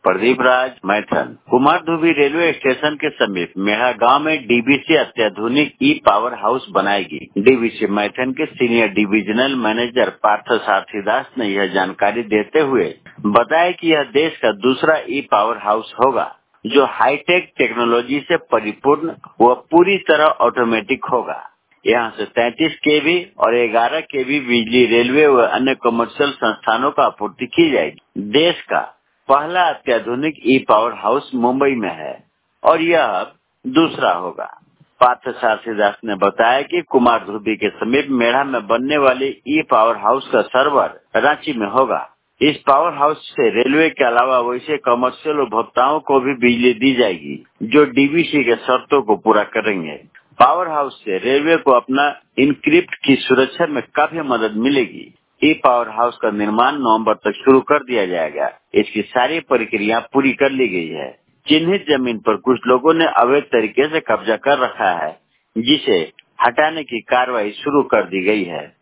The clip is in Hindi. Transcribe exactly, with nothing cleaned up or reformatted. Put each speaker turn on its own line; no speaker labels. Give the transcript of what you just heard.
प्रदीप राज, मैथन। कुमारधुबी रेलवे स्टेशन के समीप मेहा गांव में डीवीसी अत्याधुनिक ई पावर हाउस बनाएगी। डीवीसी मैथन के senior divisional manager Partha Sarathidas ने यह जानकारी देते हुए बताया कि यह देश का दूसरा ई पावर हाउस होगा जो हाईटेक टेक्नोलॉजी से परिपूर्ण व पूरी तरह ऑटोमेटिक होगा। यहाँ से तैंतीस केवी और ग्यारह केवी बिजली रेलवे व अन्य कमर्शियल संस्थानों को आपूर्ति की जाएगी। देश का पहला अत्याधुनिक ई पावर हाउस मुंबई में है और यह अब दूसरा होगा। पार्थ सारथीदास ने बताया कि कुमारधुबी के समीप मेढ़ा में बनने वाले ई पावर हाउस का सर्वर रांची में होगा। इस पावर हाउस से रेलवे के अलावा वैसे कमर्शियल उपभोक्ताओं को भी बिजली दी जाएगी जो डीवीसी के शर्तों को पूरा करेंगे। पावर हाउस से रेलवे को अपना इनक्रिप्ट की सुरक्षा में काफी मदद मिलेगी। ई पावर हाउस का निर्माण नवंबर तक शुरू कर दिया जाएगा। इसकी सारी प्रक्रिया पूरी कर ली गई है। चिन्हित जमीन पर कुछ लोगों ने अवैध तरीके से कब्जा कर रखा है जिसे हटाने की कार्रवाई शुरू कर दी गई है।